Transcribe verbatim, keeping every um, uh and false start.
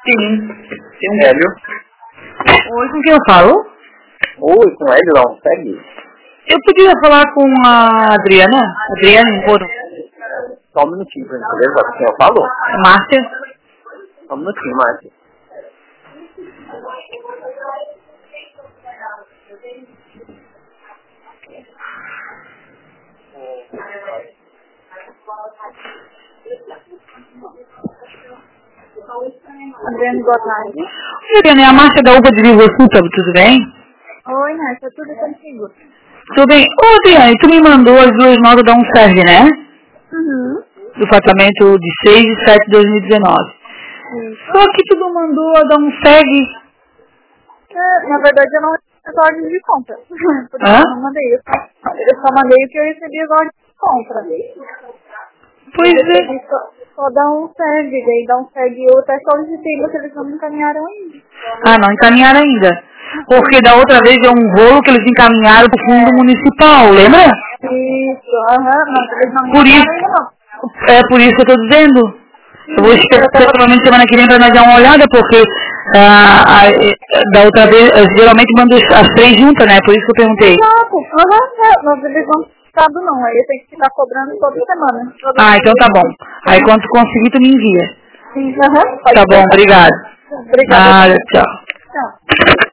Sim. Tem um Hélio. Oi, com quem eu falo? Oi, com Hélio não, segue. Eu podia falar com a Adriana? Adriana Emboro. Só um minutinho, por beleza? Com quem eu falo? Márcia? Só um minutinho, Márcia. Adriane, boa tarde. Oi, Adriana, é a Márcia da UPA de Vivosul, tudo bem? Oi, Márcia, tudo contigo? Tudo bem. Ô, Adriana, tu me mandou as duas notas da UNSERV, né? Uhum. Do faturamento de seis de setembro de dois mil e dezenove. Sim. Só que tu não mandou a da UNSEG. É, na verdade, eu não recebi ordem de compra. Por isso Hã? eu não mandei. Eu só, eu só mandei o que eu recebi as ordens de compra. Pois eu é. recebi só, só da um seg, daí da um seg eu até solicitei, mas eles não me encaminharam ainda. Ah, não encaminharam ainda. Porque da outra vez é um rolo que eles encaminharam pro fundo municipal, lembra? Isso, aham, mas eles não me Por isso, encaminharam ainda não. é por isso que eu tô dizendo. Eu vou esperar provavelmente semana que vem pra nós dar uma olhada, porque ah, a, da outra vez, eu geralmente mando as três juntas, né? Por isso que eu perguntei. Exato, aham, é, mas eles não estão não, aí eu tenho que ficar cobrando toda semana. Toda Ah, então tá semana. bom. Aí quando tu conseguir, tu me envia. Sim, aham, pode Tá bom, ser. obrigado. Obrigada. Ah, tchau. Tchau.